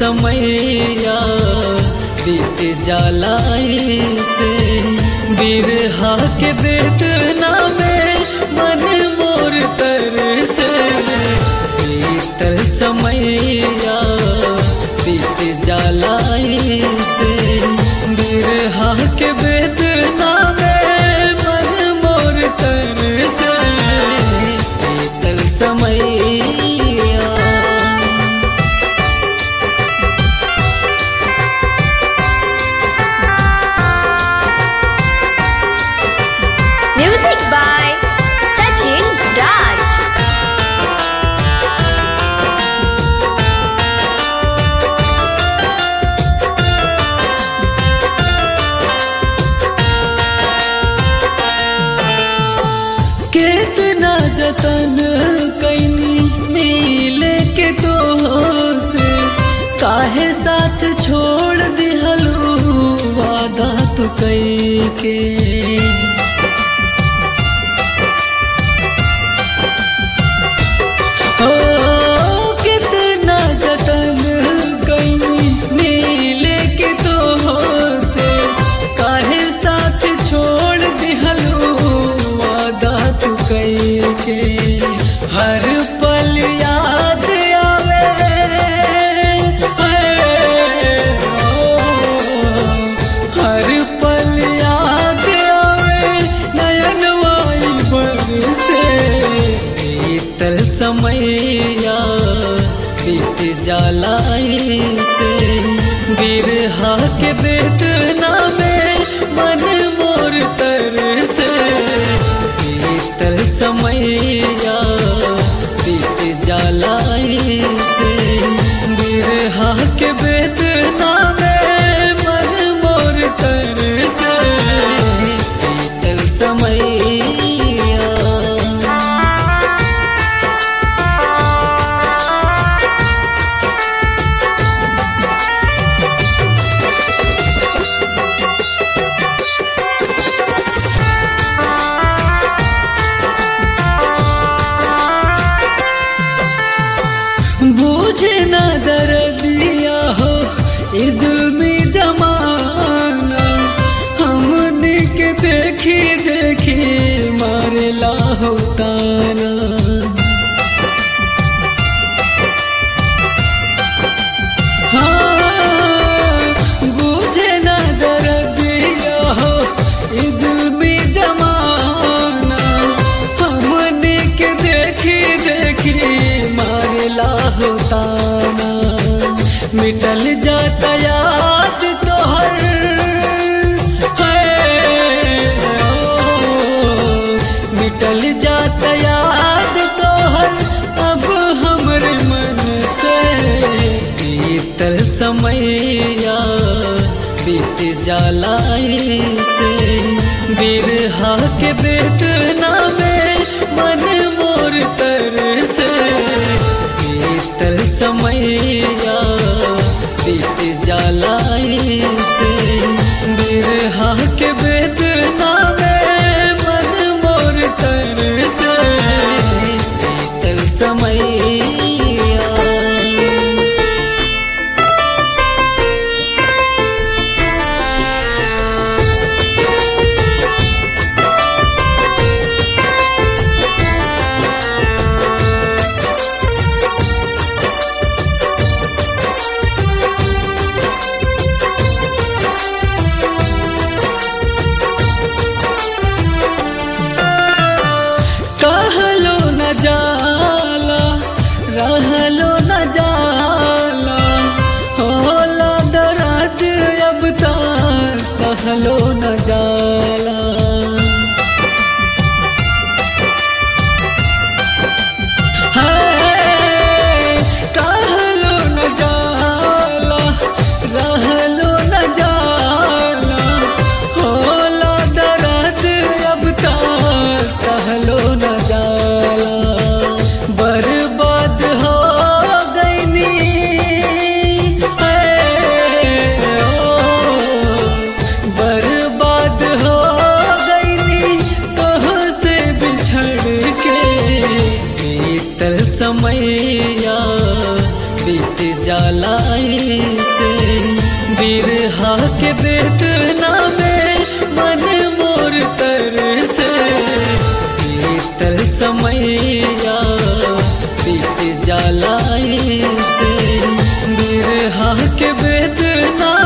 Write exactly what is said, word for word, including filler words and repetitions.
समैया बीत जाला से बिरहा के वेदना में मन मोर तरसे बीतल समैया बीत जाला से बिरहा के वेदना में मन मोर तरसे बीतल समैया। Music by Sachin Raj. कितना जतन कैनी मिले के तो से काहे साथ छोड़ दिहलू वादा तू कई के हो कितना जतन कैनी मिले के तो से काहे साथ छोड़ दिहलू वादा तू कई के हर पल याद आवे हर पल याद आवे नयन वाई बरसे बीतल समैया बीत जाला से बिरहा के वेदना में मन मोर तरसे बीतल समैया बीत जाला से बिरहा के वेदना में मन मोर तरसे बीतल समैया। बूझे न दर्दिया हो ये जुल्मी जमाना हमने के देखी देखी मारेला हो ताना हाँ बूझे न दर्दिया हो ये जुल्मी जमाना हमने के देखी देखी मारेला होताना मिटल जाता याद तोहर है मिटल जाता याद तोहर अब हमरे मन से बीतल समैया बीत जाला से बिरहा के वेदना में मन मोर तरसे बीतल समैया बीत जाला से बिरहा के वेदना में मन मोर तरसे बीतल समैया। कहलो न जाला रहलो न जाला होला दर्द अब ता सहलो न जाला है कहलो न जाला रहलो न जाला होला दर्द अब ता सहलो न जाला बर्बाद हो गईनी बर्बाद बीत जाला से बिरहा के बेदना में मन मोर तर से बीतल समैया बीत जाला से बिरहा के बेदना